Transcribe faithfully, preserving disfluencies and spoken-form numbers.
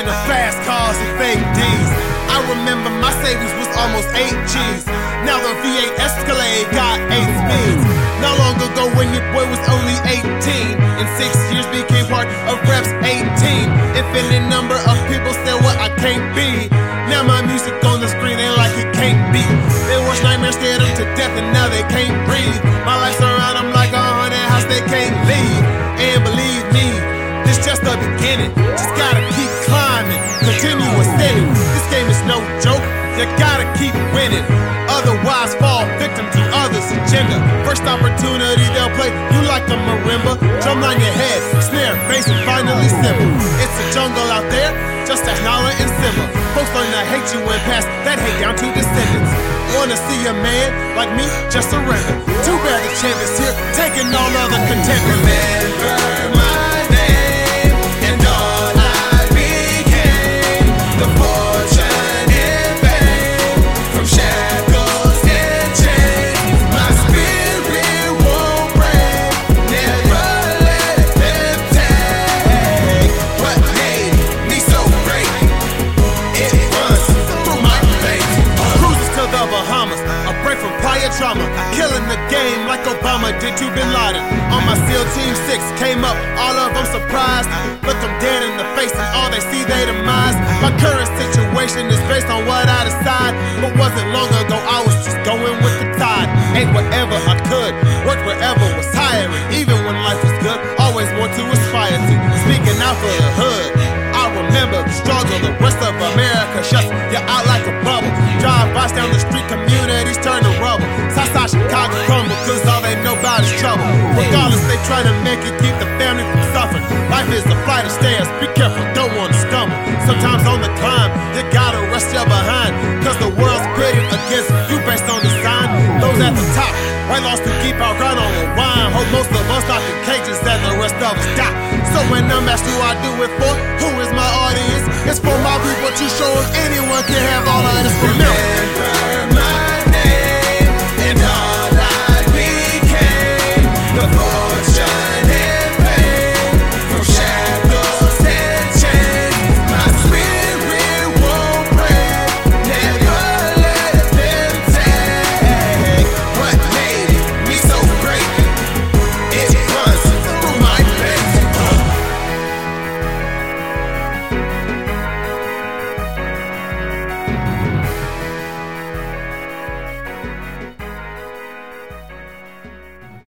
of fast cars and fake D's. I remember my savings was almost eight G's. Now the V eight Escalade got eight speeds. Not long ago when your boy was only eighteen, in six years became part of Reps eighteen. Infinite number of people said what I can't be. Now my music on the screen ain't like it can't be. Their worst nightmare scared them to death and now they can't breathe. My life's around them like a haunted house they can't leave. And believe me, this just the beginning. Just gotta keep climbing, continue ascending. This game is no joke, you gotta keep winning. Otherwise fall victim to others' agenda. First opportunity they'll play you like a marimba. Drum on your head, snare, bass, and finally simple. It's a jungle out there, just a holler and simmer. Folks learn to hate you and pass that hate down to descendants. Wanna see a man like me? Just surrender. Too bad the champ is here, taking all other contenders. Remember my name and all I became. The fortune and fame from shackles and chains. My spirit won't break, never let them take what made me so great. It runs through my veins. Cruises to the Bahamas, a break from prior trauma. Killing the game like Obama did to Bin Laden. On my SEAL Team six came up, all of them surprised. Look them dead in the face and all they see they demise. My current situation is based on what I decide. But wasn't long ago, I was just going with the tide. Ate whatever I could, worked wherever was hiring. Even when life was good, always more to aspire to. Speaking out for the hood, I remember the struggle. The rest of America shuts you out like a bubble. Drive-bys down the street, communities turn to rubble. Southside Chicago crumble, cause all they know about is trouble. Regardless, they try to make it, keep the family from suffering. Life is a flight of stairs, be careful, don't wanna stumble. Sometimes on the climb, you gotta rest your behind. Cause the world's pitted against you based on design. Those at the top, white laws to keep our ground on the wine. Hope most of us lock in cages and the rest of us die. So when I'm asked who I do it for, who is my audience? It's for my people to show if anyone can have all of this. Remember